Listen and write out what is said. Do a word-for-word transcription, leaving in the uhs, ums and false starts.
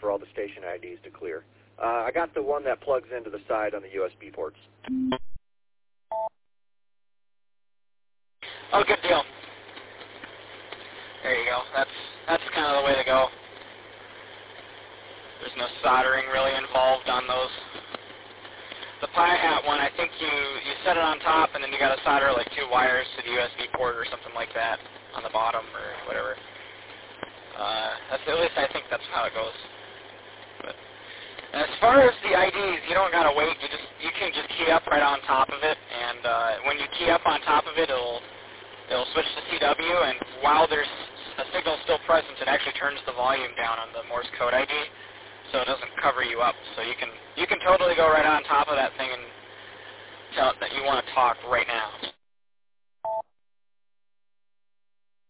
for all the station I Ds to clear. Uh, I got the one that plugs into the side on the U S B ports. Oh, good deal. There you go. That's that's kind of the way to go. There's no soldering really involved on those. The Pi Hat one, I think you, you set it on top and then you got to solder like two wires to the U S B port or something like that on the bottom or whatever. Uh, that's, at least I think that's how it goes. But as far as the I Ds, you don't gotta wait. You just you can just key up right on top of it, and uh, when you key up on top of it, it'll it'll switch to C W. And while there's a signal still present, it actually turns the volume down on the Morse code I D, so it doesn't cover you up. So you can you can totally go right on top of that thing and tell it that you want to talk right now.